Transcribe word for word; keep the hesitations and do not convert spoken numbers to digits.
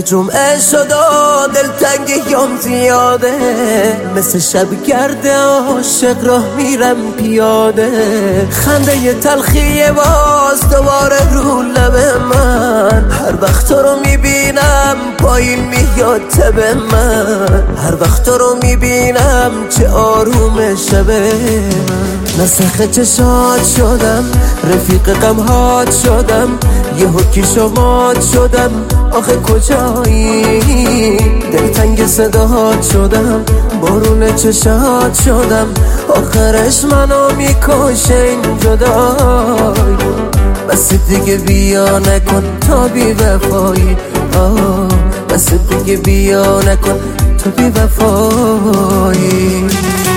جمعه شد و دلتنگیام زیاده، مثل شب گرد عاشق راه میرم پیاده. خنده ی تلخی باز دوباره رو لب من، هر وقت تو رو میبینم پایین میاد تب من، هر وقت تو رو میبینم چه آروم شبه من. نسخ چشات شدم، رفیق غمهات شدم، یه حکی شمات شدم، آخه کجایی؟ دلتنگ صداهات شدم، بارون چشات شدم، آخرش منو میکشه این جدایی. بس دیگه بیا نکن تا بی وفایی، بس دیگه بیا نکن تا بی وفایی.